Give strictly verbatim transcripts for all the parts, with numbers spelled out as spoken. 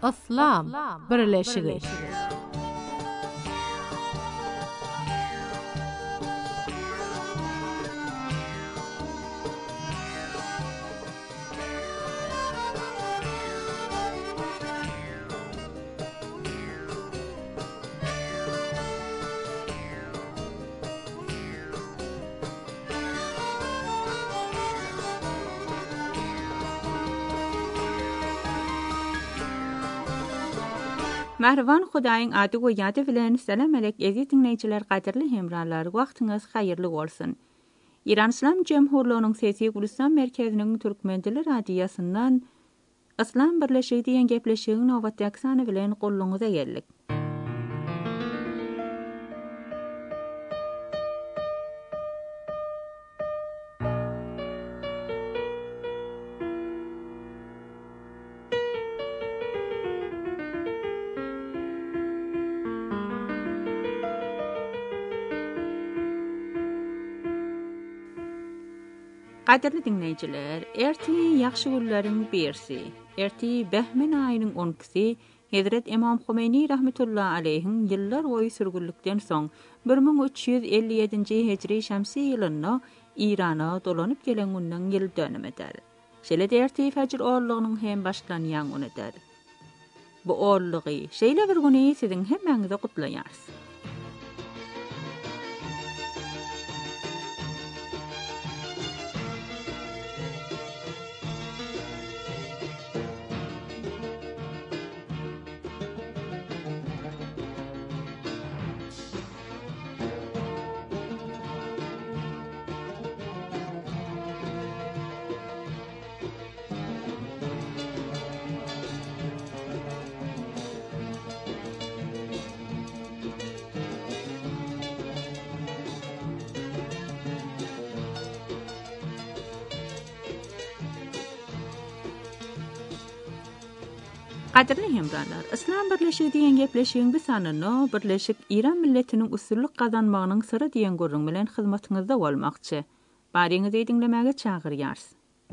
Islam birleşigi. Merhaban Hudaýyň ady goýady bilen selam alek eziz dinleýijiler, gaderli hemralar, wagtyňyz haýyrly bolsun. İran İslam Jemhurlygynyň Sesi Gulistan merkeziniň Türkmen dili radiýasyndan Islam birleşigi diýen gepleşigiň nowatdaky sany bilen golluňyza geldik. Gaderli dinleýijiler, erti ýaxşy günleriň birsi, erti Behmen aýynyň on ikisi, Hazrat İmam Humeyni rahmetullahi aleyhiň ýyllar boýy sürgünlikden soň bir ming üç ýüz elli ýedinji hijri şamsy ýylyna Irana dolanyp gelen günden ýyl dönümeder. Şeýle erti fajr orlugynyň hem başlanýan günidir. Bu orlugy şeýle bir güni siziň hemmeňize gutlaýarys. Gaderli hemralar, Islam birleşigi diýen gepleşigiň bir sanyny birleşik İran milletiniň usullyk gazanmagynyň syry diýen gurrun bilen hyzmatyňyzda bolmakçy. Baryňyzy dinlemäge çagyrýarys.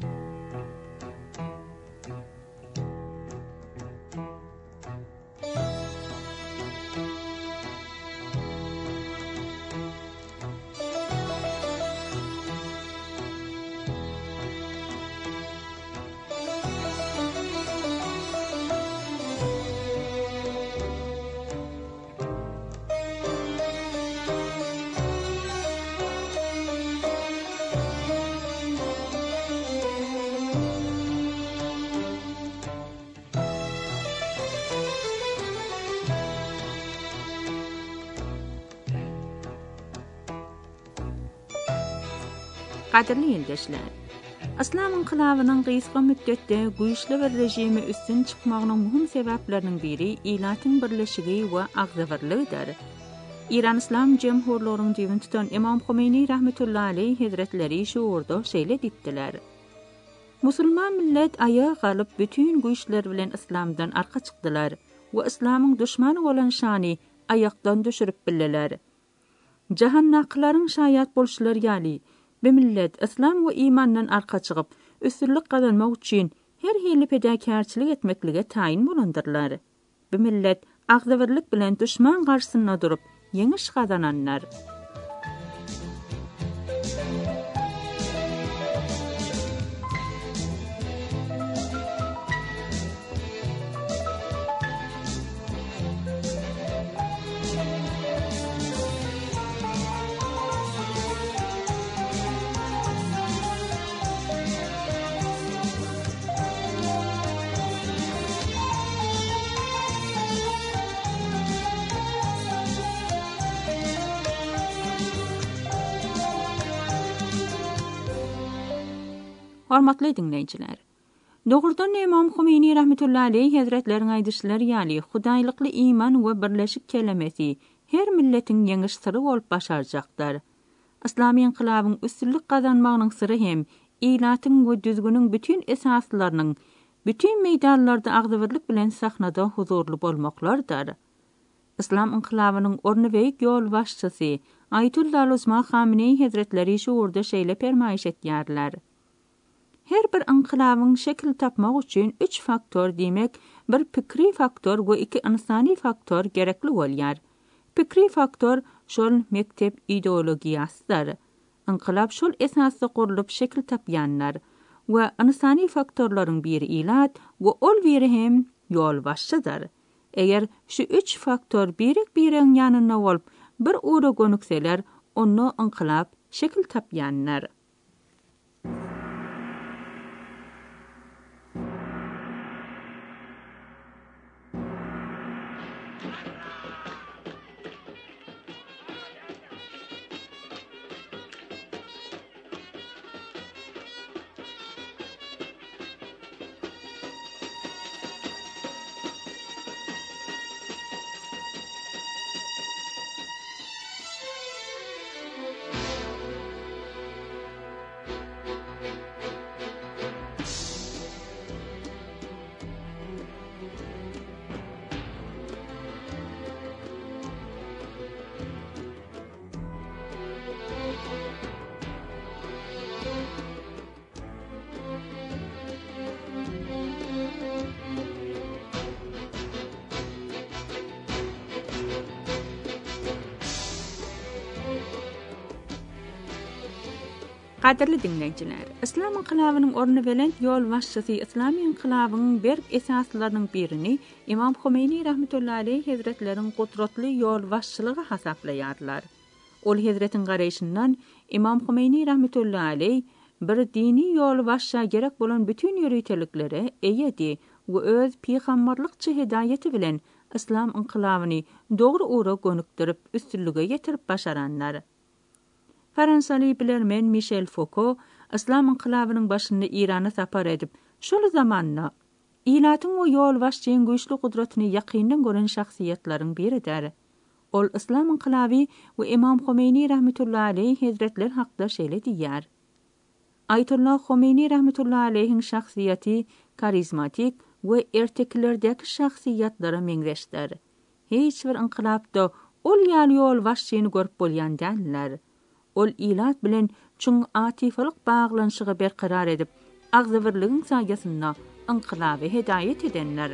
Gaderli ýeldeşler, Islam inqilabynyň gysga müddetde güýçli bir rejimi üstün çykmagynyň muhim sebäpleriniň biri ilatyň birleşigi we agzawyrlygydyr. İran İslam Jemhurlygynyň diýen tutan İmam Humeyni rahmetullahi aleyh hazretleri şu orda şeýle diýdiler. Musulman millet ayağa galyp bütün güýçler bilen İslamdan arka çykdylar we İslamyň düşmany bolan şany ayakdan düşürip bildiler. Jahan naklaryň şaýat bolşulary ýaly bu millet İslam we imandan arka çykyp üstünlik gazanmak üçin her hili pedakärçilik etmeklige taýin bolandyrlar. Bu millet agzawyrlyk bilen düşman garşysyna durup ýeňiş gazananlar. Hormatly dinleýijiler, dogurdan İmam Humeyni rahmetullahi aleyh hazretleriň aýdyşlary ýaly Hudaýlykly iman we birleşik kelimesi her milletiň ýeňiş syry bolup başarjaklar. Islami inqilabyň üstünlik gazanmagynyň syry hem ilatyň we düzgünüň bütün esaslarynyň bütün meýdanlarda agzawyrlyk bilen sahnada huzurly bolmaklardyr. İslam inqilabynyň orny beýik ýol başçysy Ayetullah Osman Khamenei hazretleri şu orda şeýle permaýiş etýärler. Her bir inqilabyň şekil tapmak üçin üç faktor diýmek bir pikri faktor we iki insani faktor gerekli bolýar. Pikri faktor şol mektep ideologiýasydyr. Inqilab şol esasda gurulyp şekil tapýanlar we insani faktorlaryň biri ilat we ol biri hem ýol başçydyr. Eger şu üç faktor birik biriň ýanyna bolup bir ura gönükseler, onu inqilab şekil tapýanlar. Qadirli dinleyijiler, İslam inqilabynyň orny bilen ýol başçysy İslami inqilabynyň berk esaslarynyň birini İmam Homeyni rahmetullahi aleyh hazretleriň gudratly ýol başçylygy hasaplaýarlar. Ol hazretiň garaýşyndan İmam Homeyni rahmetullahi aleyh bir dini ýol başça gerek bolan bütün ýöreýteliklere eýedi we öz peýgamberlikçi hidaýeti bilen İslam inqilabyny dogry ura gönükdirip üstünlüge getirip başaranlar. Fransaly bilermen Michel Foucault İslam inqilabynyň başynda Irana sapar edip, şol zamanna ilatyň we ýol başçyň güýçli gudratyny ýakyndan gören şahsiýetleriň biridir. Ol İslam inqilaby we İmam Homeyni rahmetullahi aleyh hazretler hakda şeýle diýär. Aytullah Homeyni rahmetullahi aleyhiň şahsiýeti karizmatik we erteklerdäki şahsiýetlere meňzeşdir. Hiç bir inqilabda ol ýaly ýol başçyny görüp bolýan däller. Ol ilat bilen çüň atifalyk baglanşygy berqarar edip, agzywirligiň saýasyna inqilaby hidaýet edenler.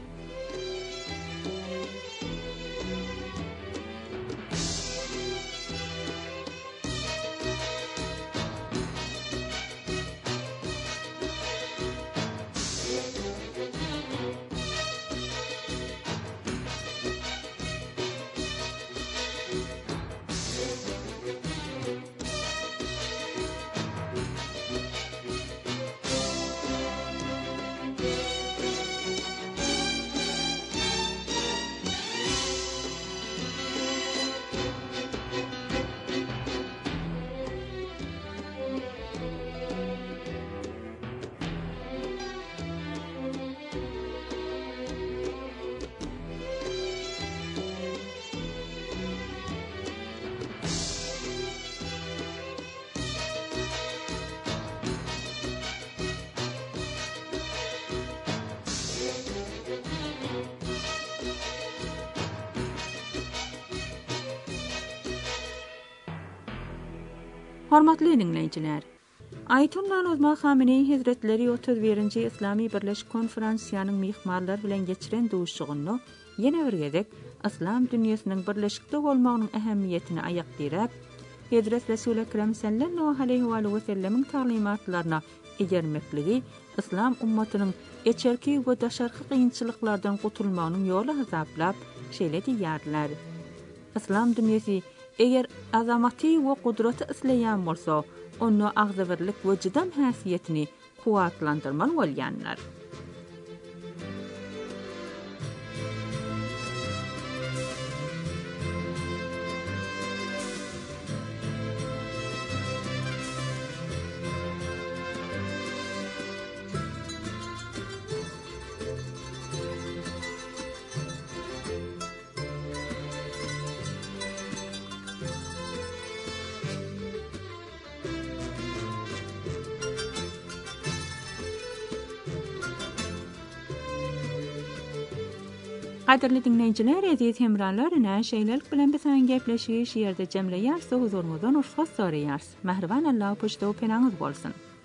Hormatly dinleyijiler, Ayetullah Ozma Hamenei Hazretleri otuz birinji Islami Birleşik Konferansiýanyň mihmarlar bilen geçiren duşugyny ýene bir gezek İslam dünýäsiniň birleşikde bolmagynyň ähemmiýetini aýakdyrap, Hazret Resul Ekrem sallallahu aleyhi ve sellemiň talymatlaryna egermekligi İslam ummatynyň geçerki we daşarky kynçylyklardan gutulmagynyň ýoly hasaplap şeýle diýýärler. İslam dünýäsi eger azamaty we gudraty isleýän bolsa, onu agzywirlik we jydam häsiýetini kuwatlandyrmaly bolýanlar. Qadirli dinleyijiler, aziz hemranlar, näşeýlelik bilen bilen gepleşýär, şeýerde jemleýär, huzuruňyzdan urfat soraýar. Mehriban Allah poşda penaňyz bolsun.